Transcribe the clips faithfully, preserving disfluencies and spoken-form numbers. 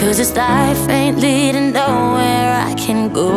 'Cause this life ain't leading nowhere I can go.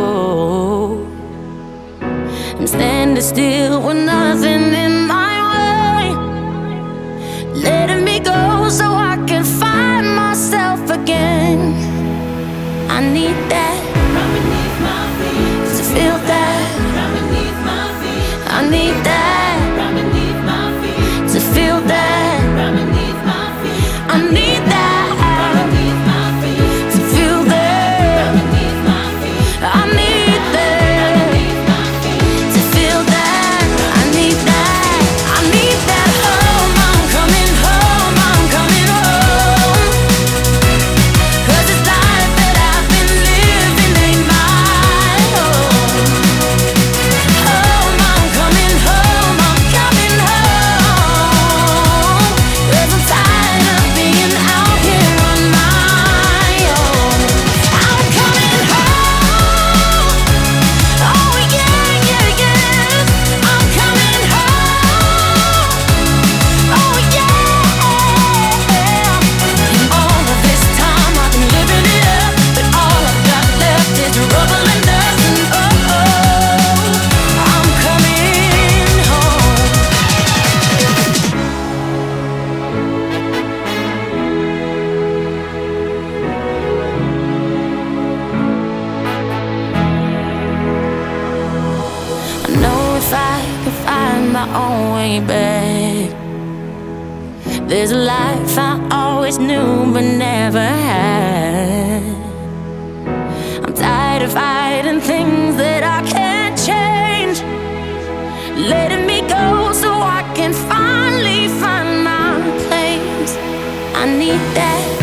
I'm standing still with nothing in my way, letting me go so I can find myself again. I need that From beneath my feet, to feel that. from beneath my feet, I need that from beneath my feet, to feel that. from beneath my feet, I need that from beneath my feet, to feel that. from beneath my feet, I need that beneath my feet. to feel that. I need that. I need that home. I'm coming home. I'm coming home. 'Cause this life that I've been living ain't my home. Home. I'm coming home. I'm coming home. 'Cause I'm tired of being out here on my own. I'm coming home. Oh yeah, yeah, yeah. I'm coming home. Oh yeah. And all of this time I've been living it up, but all I've got left is rubble and dust. And oh, I'm coming home. I know if I could find my own way back, there's a life I always knew but never had. I'm tired of fighting things that I can't change, letting me go so I can finally find my place. I need that